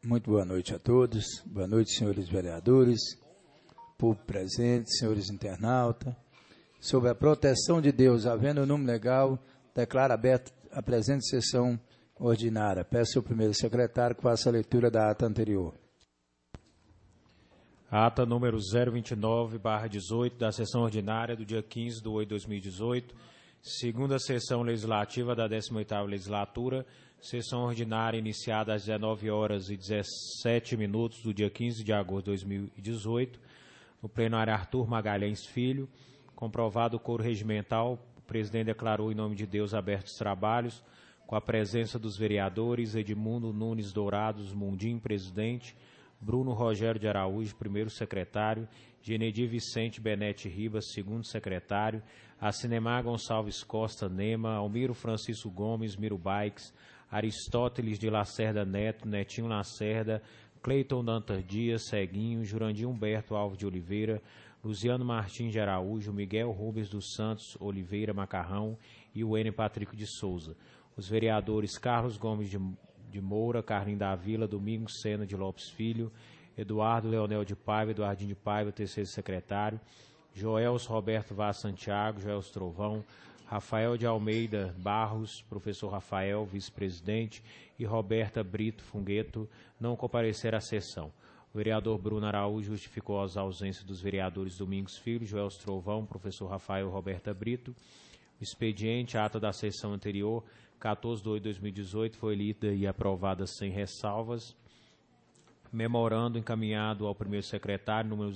Muito boa noite a todos. Boa noite, senhores vereadores, povo presente, senhores internautas. Sob a proteção de Deus, havendo o número legal, declaro aberta a presente sessão ordinária. Peço ao primeiro secretário que faça a leitura da ata anterior. Ata número 029/18 da sessão ordinária do dia 15/8/2018, segunda sessão legislativa da 18ª legislatura, sessão ordinária iniciada às 19h17 do dia 15 de agosto de 2018, no plenário Arthur Magalhães Filho. Comprovado o coro regimental, o presidente declarou em nome de Deus abertos os trabalhos, com a presença dos vereadores Edmundo Nunes Dourados Mundim, presidente, Bruno Rogério de Araújo, primeiro secretário, Genedi Vicente Benete Ribas, segundo secretário, Acinemar Gonçalves Costa Nema, Almiro Francisco Gomes, Miro Baix, Aristóteles de Lacerda Neto, Netinho Lacerda, Cleiton Dantas Dias, Ceguinho, Jurandir Humberto Alves de Oliveira, Luciano Martins de Araújo, Miguel Rubens dos Santos Oliveira Macarrão e o N. Patrick de Souza. Os vereadores Carlos Gomes de Moura, Carlinhos da Vila, Domingos Sena de Lopes Filho, Eduardo Leonel de Paiva, Eduardinho de Paiva, terceiro secretário, Joels Roberto Vaz Santiago, Joels Trovão, Rafael de Almeida Barros, professor Rafael, vice-presidente, e Roberta Brito Fungueto não compareceram à sessão. O vereador Bruno Araújo justificou as ausências dos vereadores Domingos Filho, Joels Trovão, professor Rafael e Roberta Brito. O expediente, a ata da sessão anterior, 14/2/2018, foi lida e aprovada sem ressalvas. Memorando encaminhado ao primeiro secretário, número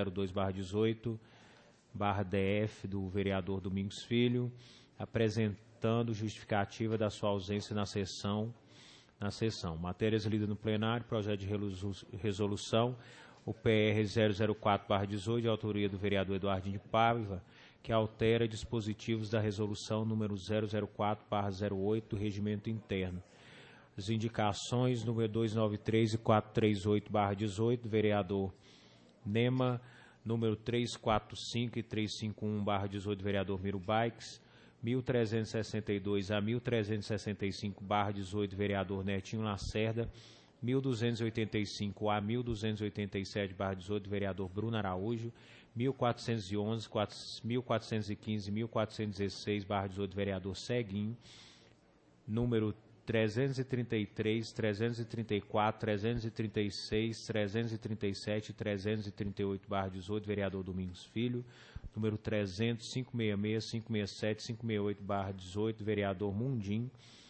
002/18/DF, do vereador Domingos Filho, apresentando justificativa da sua ausência na sessão. Matérias lidas no plenário, projeto de resolução, o PR 004/18, de autoria do vereador Eduardinho de Paiva, que altera dispositivos da resolução número 004/08 do regimento interno. As indicações número 293 e 438/18, do vereador Nema, número 345 e 351/18, do vereador Miro Baix, 1362 a 1365/18, do vereador Netinho Lacerda, 1285 a 1287/18, do vereador Bruno Araújo, 1411, 1415 e 1416/18, do vereador Ceguinho, número 333, 334, 336, 337 e 338/18, do vereador Domingos Filho, número 300, 566, 567, 568/18, do vereador Mundim,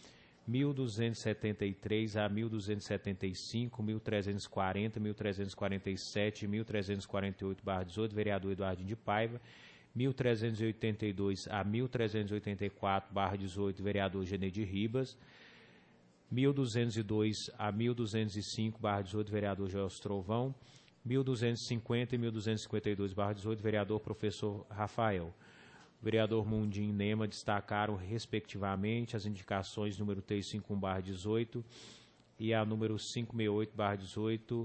1273 a 1275, 1340, 1347 e 1348/18, do vereador Eduardinho de Paiva, 1382 a 1384/18, do vereador Genedi Ribas, 1202 a 1205/18, do vereador Joels Trovão, 1250 e 1252/18, do vereador professor Rafael. O vereador Mundim e Nema destacaram, respectivamente, as indicações número 351/18 e a número 568/18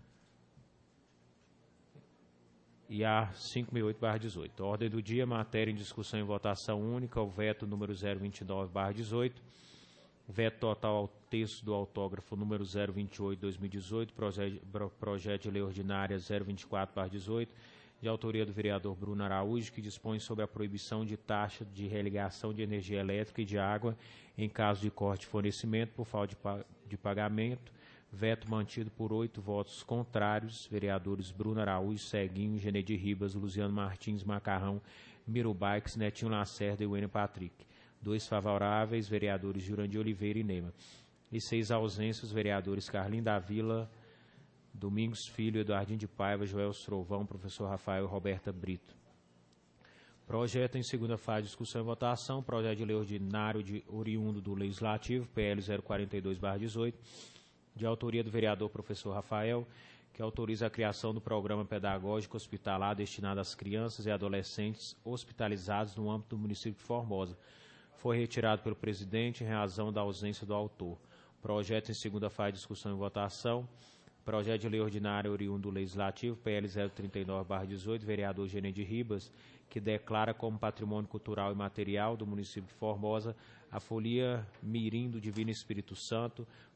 e a 568/18. Ordem do dia, matéria em discussão e votação única, o veto número 029/18, veto total ao texto do autógrafo número 028/2018, projeto de lei ordinária 024/18, de autoria do vereador Bruno Araújo, que dispõe sobre a proibição de taxa de religação de energia elétrica e de água em caso de corte de fornecimento por falta de pagamento. Veto mantido por 8 votos contrários, vereadores Bruno Araújo, Ceguinho, Genedi Ribas, Luciano Martins, Macarrão, Miro Baix, Netinho Lacerda e Wene Patrick. 2 favoráveis, vereadores Jurandir Oliveira e Nema. E 6 ausências, vereadores Carlinhos da Vila, Domingos Filho, Eduardinho de Paiva, Joels Trovão, professor Rafael e Roberta Brito. Projeto em segunda fase de discussão e votação, projeto de lei ordinário oriundo do Legislativo, PL 042/18, de autoria do vereador professor Rafael, que autoriza a criação do programa pedagógico hospitalar destinado às crianças e adolescentes hospitalizados no âmbito do município de Formosa. Foi retirado pelo presidente em razão da ausência do autor. Projeto em segunda fase de discussão e votação, projeto de lei ordinária oriundo do Legislativo, PL 039/18, vereador Genedi Ribas, que declara como patrimônio cultural e material do município de Formosa a Folia Mirim do Divino Espírito Santo,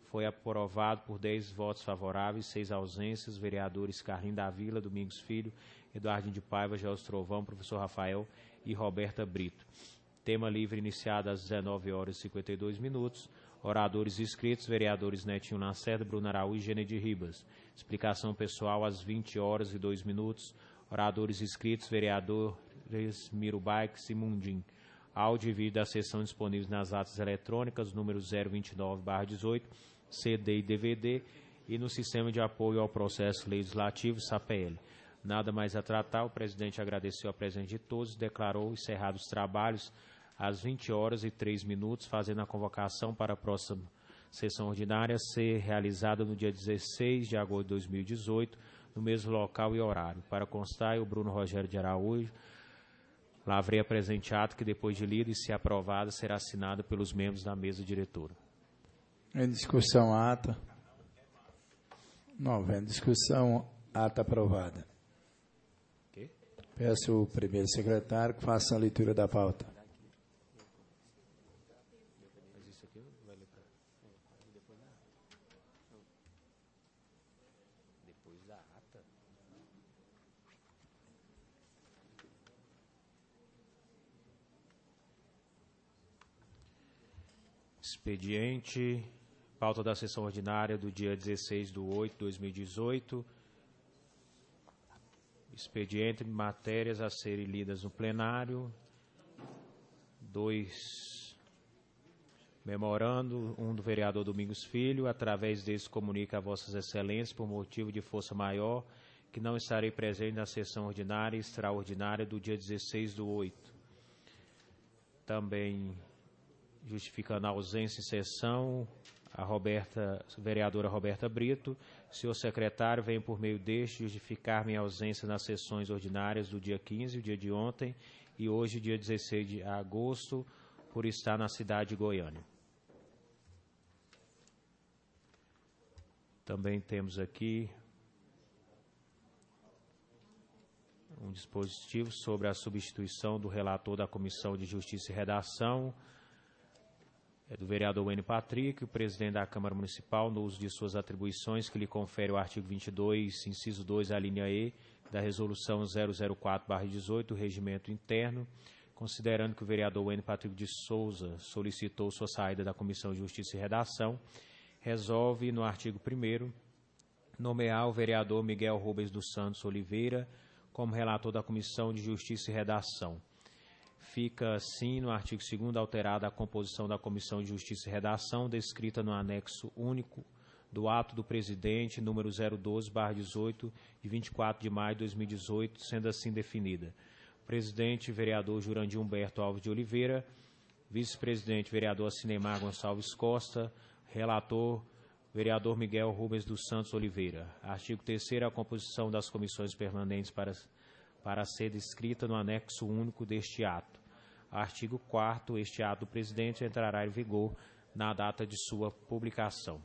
Foi aprovado por 10 votos favoráveis, 6 ausências, vereadores Carlinhos da Vila, Domingos Filho, Eduardinho de Paiva, Gelson Trovão, professor Rafael e Roberta Brito. Tema livre iniciado às 19 horas e 52 minutos. Oradores inscritos, vereadores Netinho Lacerda, Bruno Araújo e Gênede Ribas. Explicação pessoal às 20 horas e 2 minutos. Oradores inscritos, vereadores Miro Baix e Mundim. Áudio e vídeo da sessão disponíveis nas atas eletrônicas, número 029/18, CD e DVD, e no Sistema de Apoio ao Processo Legislativo, SAPL. Nada mais a tratar, o presidente agradeceu a presença de todos e declarou encerrados os trabalhos às 20 horas e 3 minutos, fazendo a convocação para a próxima sessão ordinária ser realizada no dia 16 de agosto de 2018, no mesmo local e horário. Para constar, o Bruno Rogério de Araújo lavrei a presente ato que, depois de lido e se aprovada, será assinada pelos membros da mesa diretora. Em discussão, ata. Não havendo discussão, ata aprovada. Okay. Peço ao primeiro secretário que faça a leitura da pauta. Expediente, pauta da sessão ordinária do dia 16/8/2018. Expediente de matérias a serem lidas no plenário. 2. Memorando, do vereador Domingos Filho, através desse comunica a vossas excelências, por motivo de força maior, que não estarei presente na sessão ordinária e extraordinária do dia 16/8. Também justificando a ausência em sessão, a vereadora Roberta Brito. Senhor secretário, venho por meio deste justificar minha ausência nas sessões ordinárias do dia 15, o dia de ontem, e hoje, dia 16 de agosto, por estar na cidade de Goiânia. Também temos aqui um dispositivo sobre a substituição do relator da Comissão de Justiça e Redação, do vereador Wênio Patrick, o presidente da Câmara Municipal, no uso de suas atribuições que lhe confere o artigo 22, inciso 2, a linha E, da Resolução 004/18, do Regimento Interno, considerando que o vereador Wênio Patrick de Souza solicitou sua saída da Comissão de Justiça e Redação, resolve, no artigo 1º, nomear o vereador Miguel Rubens dos Santos Oliveira como relator da Comissão de Justiça e Redação. Fica, assim, no artigo 2º, alterada a composição da Comissão de Justiça e Redação, descrita no anexo único do ato do presidente, número 012/18, de 24 de maio de 2018, sendo assim definida: presidente, vereador Jurandir Humberto Alves de Oliveira; vice-presidente, vereador Cinemar Gonçalves Costa; relator, vereador Miguel Rubens dos Santos Oliveira. Artigo 3º, a composição das comissões permanentes para ser descrita no anexo único deste ato. Artigo 4º, este ato do presidente entrará em vigor na data de sua publicação.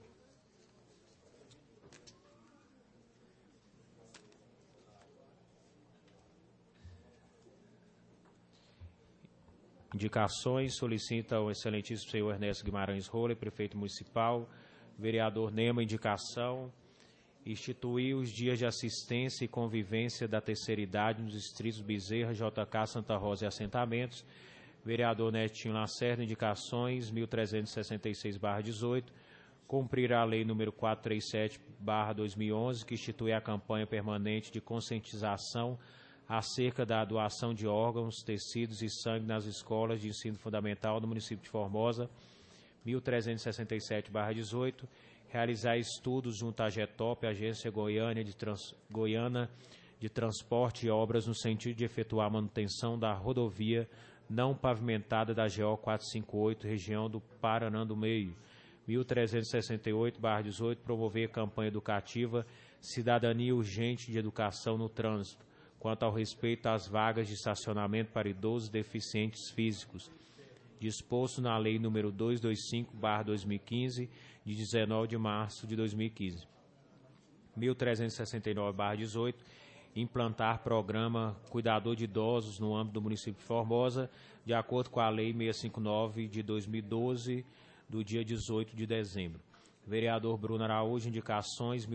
Indicações: solicita o excelentíssimo senhor Ernesto Guimarães Roller, prefeito municipal, vereador Nema, indicação: instituir os dias de assistência e convivência da terceira idade nos distritos Bezerra, JK, Santa Rosa e assentamentos. Vereador Netinho Lacerda, indicações: 1366/18, cumprir a lei número 437/2011, que institui a campanha permanente de conscientização acerca da doação de órgãos, tecidos e sangue nas escolas de ensino fundamental do município de Formosa. 1367/18, realizar estudos junto à GETOP, Agência Goiana de Transporte e Obras, no sentido de efetuar a manutenção da rodovia não pavimentada da GO 458, região do Paranã do Meio. 1368/18, promover campanha educativa Cidadania Urgente de Educação no Trânsito, quanto ao respeito às vagas de estacionamento para idosos deficientes físicos, disposto na Lei nº 225/2015, de 19 de março de 2015. 1369/18, implantar programa Cuidador de Idosos no âmbito do município de Formosa, de acordo com a Lei 659 de 2012, do dia 18 de dezembro. Vereador Bruno Araújo, indicações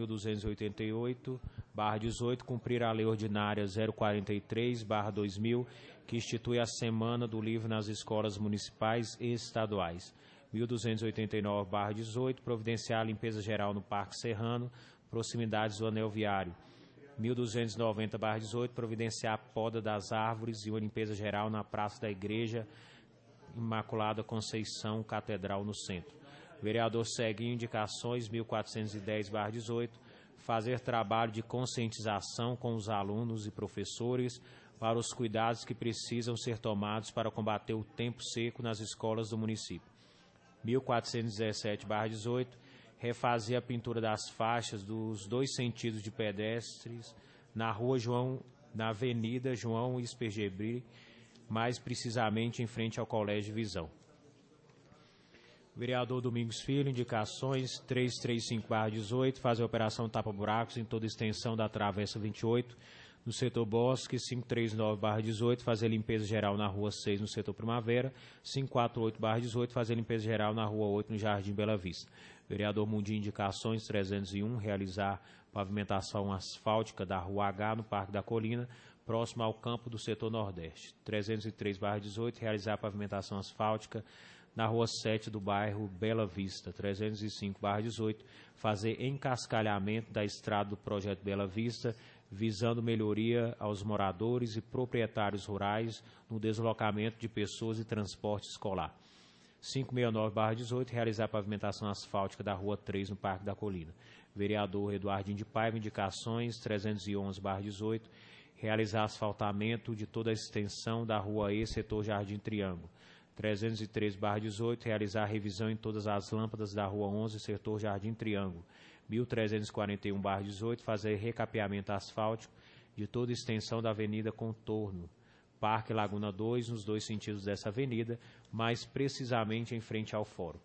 1288/18, cumprir a Lei Ordinária 043/2000, que institui a Semana do Livro nas escolas municipais e estaduais. 1289/18, providenciar a limpeza geral no Parque Serrano, proximidades do Anel Viário. 1290/18, providenciar a poda das árvores e uma limpeza geral na Praça da Igreja Imaculada Conceição Catedral, no centro. Vereador Ceguinho, indicações 1410/18, fazer trabalho de conscientização com os alunos e professores para os cuidados que precisam ser tomados para combater o tempo seco nas escolas do município. 1417/18, refazer a pintura das faixas dos 2 sentidos de pedestres na Avenida João Espergebri, mais precisamente em frente ao Colégio Visão. Vereador Domingos Filho, indicações 335/18, fazer a operação tapa-buracos em toda a extensão da Travessa 28, no setor Bosque. 539/18, fazer limpeza geral na Rua 6, no setor Primavera. 548/18, fazer limpeza geral na Rua 8, no Jardim Bela Vista. Vereador Mundinho, indicações 301, realizar pavimentação asfáltica da Rua H, no Parque da Colina, próximo ao campo do setor Nordeste. 303/18, realizar pavimentação asfáltica na Rua 7 do bairro Bela Vista. 305/18, fazer encascalhamento da estrada do projeto Bela Vista, visando melhoria aos moradores e proprietários rurais no deslocamento de pessoas e transporte escolar. 569/18, realizar pavimentação asfáltica da Rua 3, no Parque da Colina. Vereador Eduardinho de Paiva, indicações 311/18, realizar asfaltamento de toda a extensão da Rua E, setor Jardim Triângulo. 313/18, realizar revisão em todas as lâmpadas da Rua 11, setor Jardim Triângulo. 1341/18, fazer recapeamento asfáltico de toda a extensão da Avenida Contorno, Parque Laguna 2, nos 2 sentidos dessa avenida, mais precisamente em frente ao Fórum.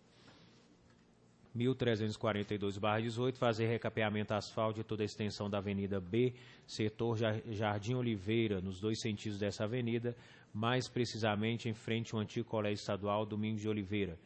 1342/18, fazer recapeamento asfáltico de toda a extensão da Avenida B, setor Jardim Oliveira, nos 2 sentidos dessa avenida, mais precisamente em frente ao antigo Colégio Estadual Domingos de Oliveira.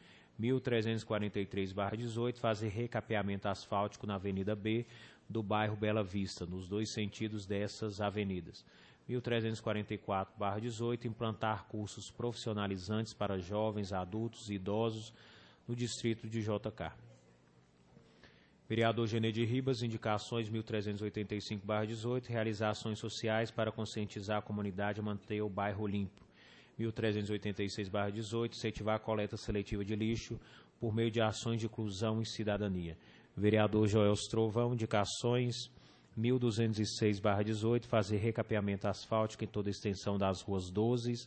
1343/18, fazer recapeamento asfáltico na Avenida B, do bairro Bela Vista, nos 2 sentidos dessas avenidas. 1344/18, implantar cursos profissionalizantes para jovens, adultos e idosos no distrito de JK. Vereador Genedir Ribas, indicações 1385/18, realizar ações sociais para conscientizar a comunidade a manter o bairro limpo. 1386/18, incentivar a coleta seletiva de lixo por meio de ações de inclusão e cidadania. Vereador Joel Trovão, indicações 1206/18, fazer recapeamento asfáltico em toda a extensão das ruas 12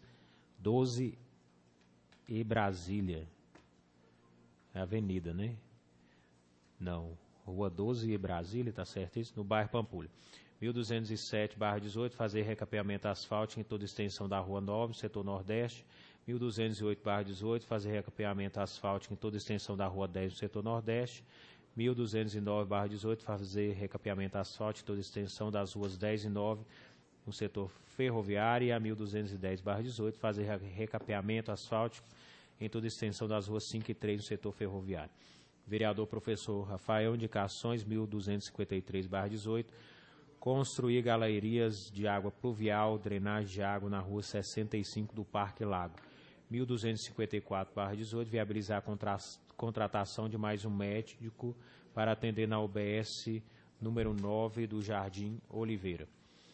e Brasília. É avenida, né? Não, Rua 12 e Brasília, está certo isso? No bairro Pampulha. 1207/18, fazer recapeamento asfáltico em toda a extensão da Rua 9, setor Nordeste. 1208/18, fazer recapeamento asfáltico em toda a extensão da Rua 10, no setor Nordeste. 1209/18, fazer recapeamento asfáltico em toda a extensão das ruas 10 e 9, no setor ferroviário. E a 1210/18, fazer recapeamento asfáltico em toda a extensão das ruas 5 e 3, no setor ferroviário. Vereador Professor Rafael, indicações 1253/18, construir galerias de água pluvial, drenagem de água na Rua 65 do Parque Lago. 1254/18, viabilizar a contratação de mais um médico para atender na UBS número 9 do Jardim Oliveira.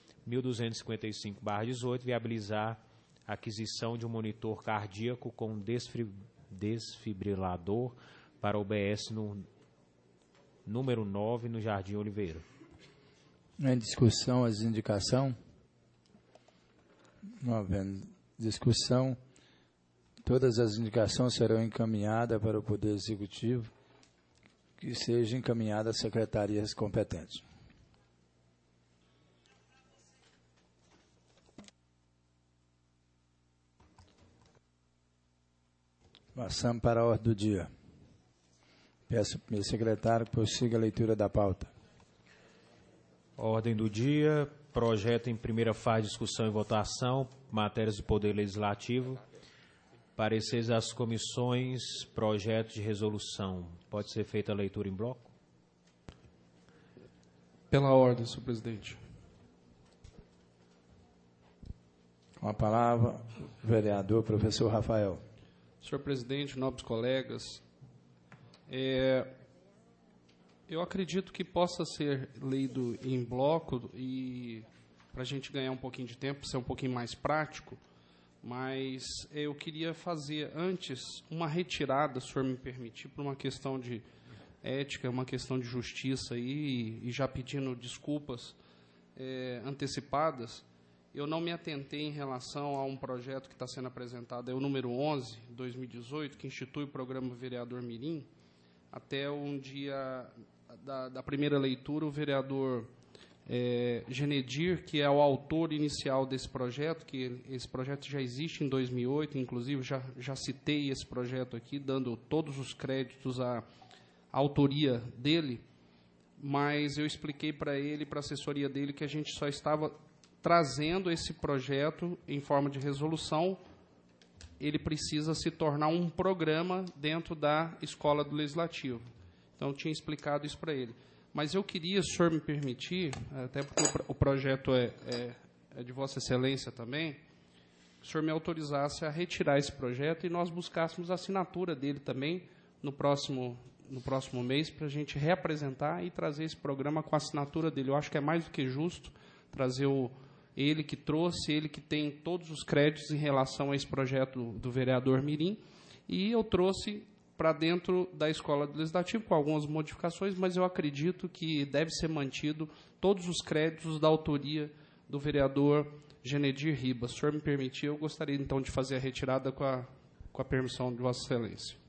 1255/18, viabilizar a aquisição de um monitor cardíaco com desfibrilador para a UBS no número 9 no Jardim Oliveira. Em discussão, as indicações. Não havendo discussão, todas as indicações serão encaminhadas para o Poder Executivo, que seja encaminhada às secretarias competentes. Passamos para a ordem do dia. Peço ao primeiro secretário que prossiga a leitura da pauta. Ordem do dia, projeto em primeira fase, discussão e votação, matérias do Poder Legislativo. Pareceres das comissões, projetos de resolução. Pode ser feita a leitura em bloco? Pela ordem, senhor presidente. Com a palavra, o vereador professor Rafael. Senhor presidente, nobres colegas, eu acredito que possa ser lido em bloco e para a gente ganhar um pouquinho de tempo, ser um pouquinho mais prático, mas eu queria fazer antes uma retirada, se o senhor me permitir, por uma questão de ética, uma questão de justiça aí, e já pedindo desculpas antecipadas. Eu não me atentei em relação a um projeto que está sendo apresentado, é o número 11, 2018, que institui o programa Vereador Mirim. Até um dia da primeira leitura, o vereador Genedir, que é o autor inicial desse projeto, que esse projeto já existe em 2008, inclusive já citei esse projeto aqui, dando todos os créditos à autoria dele, mas eu expliquei para ele, para a assessoria dele, que a gente só estava trazendo esse projeto em forma de resolução. Ele precisa se tornar um programa dentro da Escola do Legislativo. Então, eu tinha explicado isso para ele. Mas eu queria, se o senhor me permitir, até porque o projeto é de Vossa Excelência também, que o senhor me autorizasse a retirar esse projeto e nós buscássemos a assinatura dele também no próximo mês, para a gente reapresentar e trazer esse programa com a assinatura dele. Eu acho que é mais do que justo trazer ele que trouxe, ele que tem todos os créditos em relação a esse projeto do vereador Mirim, e eu trouxe para dentro da Escola do Legislativo, com algumas modificações, mas eu acredito que deve ser mantido todos os créditos da autoria do vereador Genedir Ribas. Se o senhor me permitir, eu gostaria, então, de fazer a retirada com a permissão de Vossa Excelência.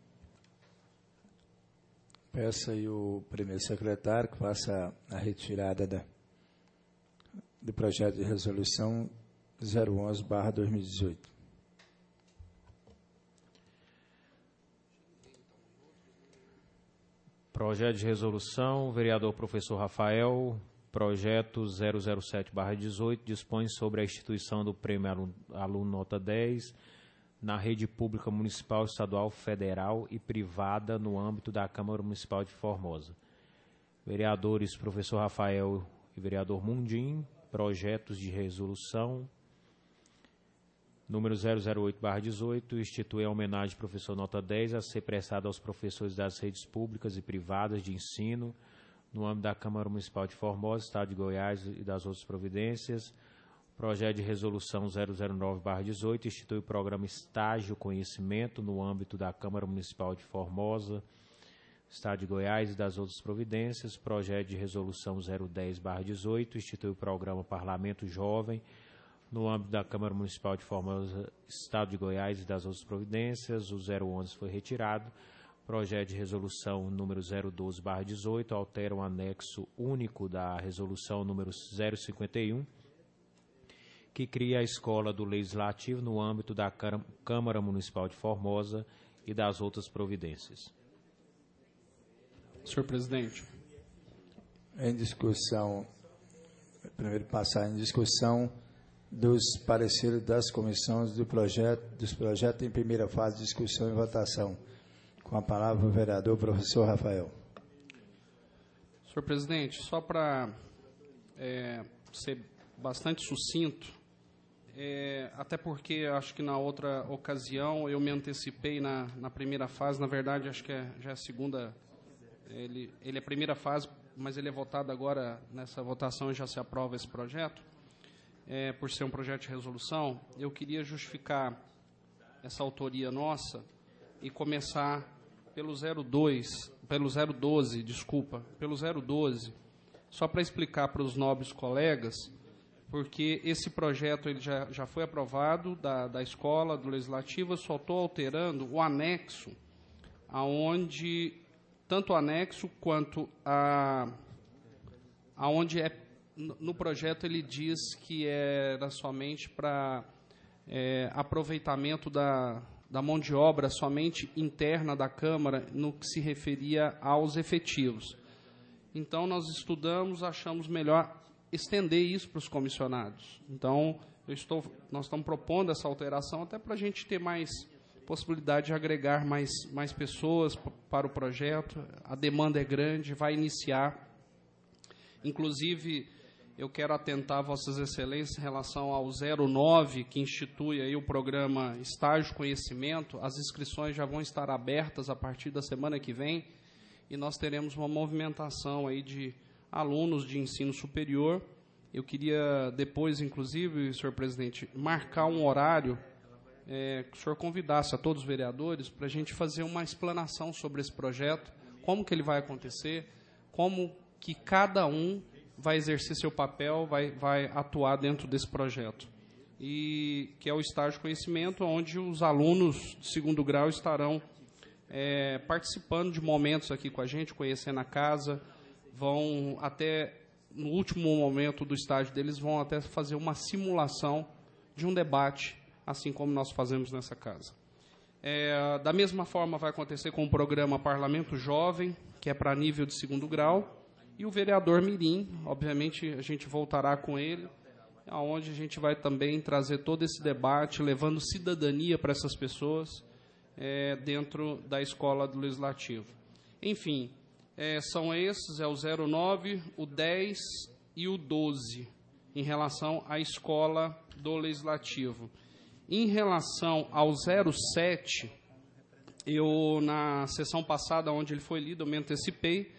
Peço aí o primeiro secretário que faça a retirada do projeto de resolução 011/2018. Projeto de resolução, vereador professor Rafael, projeto 007/18, dispõe sobre a instituição do prêmio aluno nota 10 na rede pública municipal, estadual, federal e privada no âmbito da Câmara Municipal de Formosa. Vereadores professor Rafael e vereador Mundim, projetos de resolução. Número 008/18, institui a homenagem ao professor nota 10 a ser prestada aos professores das redes públicas e privadas de ensino no âmbito da Câmara Municipal de Formosa, Estado de Goiás e das outras providências. Projeto de resolução 009/18, institui o programa Estágio Conhecimento no âmbito da Câmara Municipal de Formosa, Estado de Goiás e das outras providências. Projeto de resolução 010/18, institui o programa Parlamento Jovem no âmbito da Câmara Municipal de Formosa, Estado de Goiás e das outras providências. O 011 foi retirado. Projeto de resolução número 012/18, altera o anexo único da resolução número 051, que cria a Escola do Legislativo no âmbito da Câmara Municipal de Formosa e das outras providências. Senhor presidente. Em discussão, primeiro passar em discussão dos pareceres das comissões dos projetos em primeira fase de discussão e votação. Com a palavra o vereador professor Rafael. Senhor presidente, só para ser bastante sucinto, até porque acho que na outra ocasião eu me antecipei na primeira fase, na verdade acho que já é a segunda, ele é a primeira fase, mas ele é votado agora, nessa votação já se aprova esse projeto, por ser um projeto de resolução. Eu queria justificar essa autoria nossa e começar pelo 012, só para explicar para os nobres colegas, porque esse projeto ele já foi aprovado da Escola do Legislativo. Eu só estou alterando o anexo, aonde tanto o anexo quanto aonde no projeto ele diz que era somente para aproveitamento da mão de obra somente interna da Câmara, no que se referia aos efetivos. Então, nós estudamos, achamos melhor estender isso para os comissionados. Então, nós estamos propondo essa alteração até para a gente ter mais possibilidade de agregar mais pessoas para o projeto. A demanda é grande, vai iniciar. Inclusive, eu quero atentar Vossas Excelências em relação ao 09, que institui aí o programa Estágio Conhecimento. As inscrições já vão estar abertas a partir da semana que vem, e nós teremos uma movimentação aí de alunos de ensino superior. Eu queria depois, inclusive, senhor presidente, marcar um horário que o senhor convidasse a todos os vereadores para a gente fazer uma explanação sobre esse projeto, como que ele vai acontecer, como que cada um vai exercer seu papel, vai atuar dentro desse projeto. E que é o estágio conhecimento, onde os alunos de segundo grau estarão participando de momentos aqui com a gente, conhecendo a casa, vão até, no último momento do estágio deles, vão até fazer uma simulação de um debate, assim como nós fazemos nessa casa. Da mesma forma vai acontecer com o programa Parlamento Jovem, que é para nível de segundo grau, e o vereador Mirim, obviamente a gente voltará com ele, onde a gente vai também trazer todo esse debate, levando cidadania para essas pessoas dentro da escola do Legislativo. Enfim, são esses, o 09, o 10 e o 12, em relação à escola do Legislativo. Em relação ao 07, eu, na sessão passada, onde ele foi lido, eu me antecipei,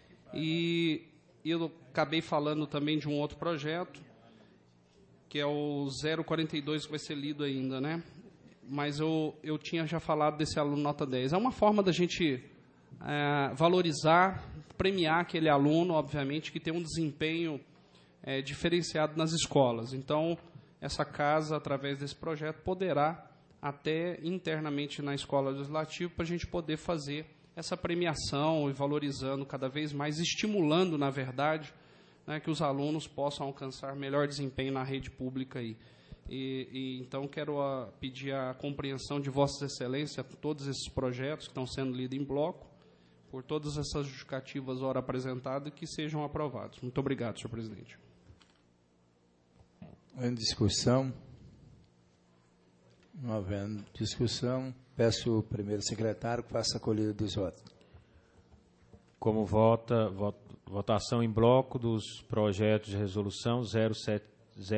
e eu acabei falando também de um outro projeto, que é o 042, que vai ser lido ainda, né? Mas eu tinha já falado desse aluno nota 10. É uma forma da gente valorizar, premiar aquele aluno, obviamente, que tem um desempenho diferenciado nas escolas. Então, essa casa, através desse projeto, poderá, até internamente na escola legislativa, para a gente poder fazer essa premiação e valorizando cada vez mais, estimulando, na verdade, né, que os alunos possam alcançar melhor desempenho na rede pública aí. Então, quero pedir a compreensão de Vossas Excelências por todos esses projetos que estão sendo lidos em bloco, por todas essas justificativas ora apresentadas, que sejam aprovados. Muito obrigado, senhor presidente. Em discussão. Não havendo discussão, peço ao primeiro secretário que faça a colheita dos votos. Como votação em bloco dos projetos de resolução 007,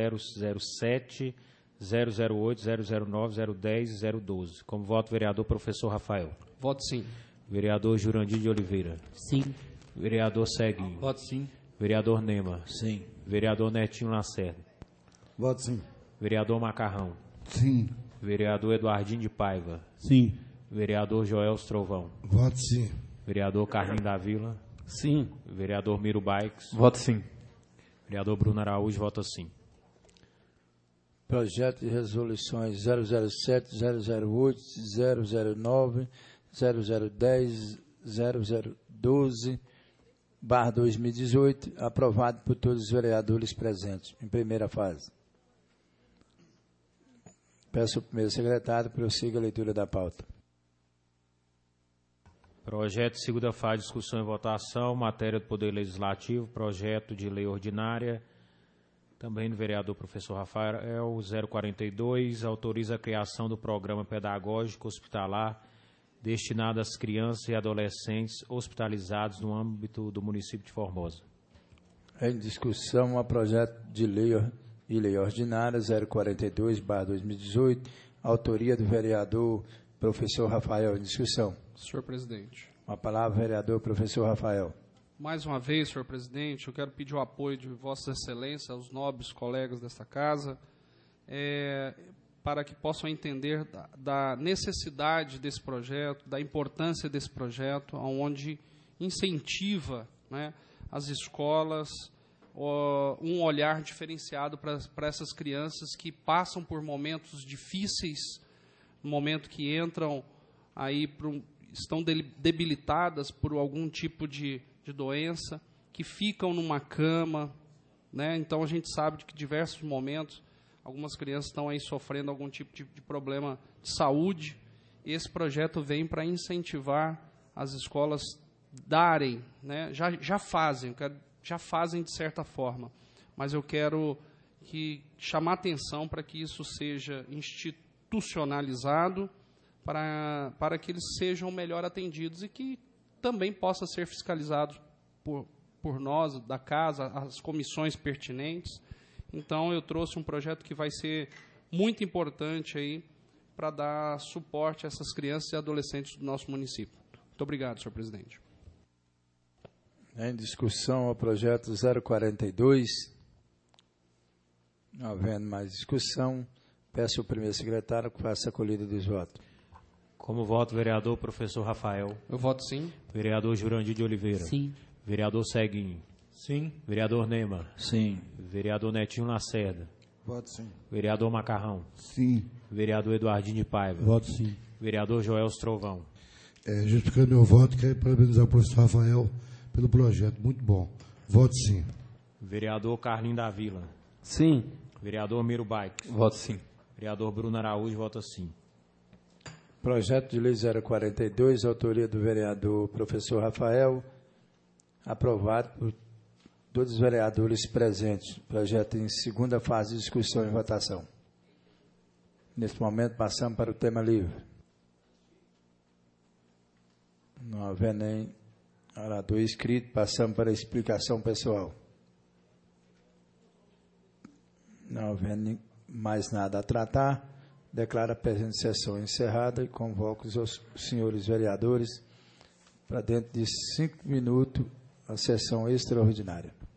008, 009, 010 e 012. Como voto, vereador professor Rafael. Voto sim. Vereador Jurandir de Oliveira. Sim. Vereador Seguinho. Voto sim. Vereador Nema. Sim. Vereador Netinho Lacerda. Voto sim. Vereador Macarrão. Sim. Vereador Eduardinho de Paiva. Sim. Vereador Joel Trovão. Voto sim. Vereador Carlinho da Vila. Sim. Vereador Miro Baix. Voto sim. Vereador Bruno Araújo vota sim. Projeto de resoluções 007, 008, 009, 0010, 0012, /2018, aprovado por todos os vereadores presentes, em primeira fase. Peço ao primeiro secretário que prossiga a leitura da pauta. Projeto de segunda fase, discussão e votação, matéria do Poder Legislativo, projeto de lei ordinária, também do vereador professor Rafael, 042, autoriza a criação do programa pedagógico hospitalar destinado às crianças e adolescentes hospitalizados no âmbito do município de Formosa. Em discussão, a projeto de lei e lei ordinária 042/2018, autoria do vereador professor Rafael. Em discussão. Senhor presidente. A palavra, vereador professor Rafael. Mais uma vez, senhor presidente, eu quero pedir o apoio de Vossas Excelências, aos nobres colegas desta casa, para que possam entender da necessidade desse projeto, da importância desse projeto, onde incentiva, né, as escolas, um olhar diferenciado para essas crianças que passam por momentos difíceis, no momento que entram aí estão debilitadas por algum tipo de doença, que ficam numa cama, né? Então a gente sabe de que em diversos momentos algumas crianças estão aí sofrendo algum tipo de problema de saúde. Esse projeto vem para incentivar as escolas darem, né? Já fazem de certa forma, mas eu quero chamar atenção para que isso seja institucionalizado, para que eles sejam melhor atendidos e que também possa ser fiscalizados por nós, da casa, as comissões pertinentes. Então, eu trouxe um projeto que vai ser muito importante aí para dar suporte a essas crianças e adolescentes do nosso município. Muito obrigado, senhor presidente. Em discussão ao projeto 042. Não havendo mais discussão, peço ao primeiro secretário que faça a colhida dos votos. Como voto, vereador professor Rafael. Eu voto sim. Vereador Jurandir de Oliveira. Sim. Vereador Seguinho. Sim. Vereador Nema. Sim. Vereador Netinho Lacerda. Voto sim. Vereador Macarrão. Sim. Vereador Eduardinho de Paiva. Voto sim. Vereador Joel Trovão. Justificando meu voto, quero parabenizar o professor Rafael pelo projeto. Muito bom. Voto sim. Vereador Carlinho da Vila. Sim. Vereador Miro Baix. Voto sim. Vereador Bruno Araújo vota sim. Projeto de lei 042, autoria do vereador professor Rafael, aprovado por todos os vereadores presentes. Projeto em segunda fase de discussão e votação. Neste momento, passamos para o tema livre. Não havendo nem orador inscrito, passamos para a explicação pessoal. Não havendo mais nada a tratar, declaro a presente sessão encerrada e convoco os senhores vereadores para dentro de 5 minutos a sessão extraordinária.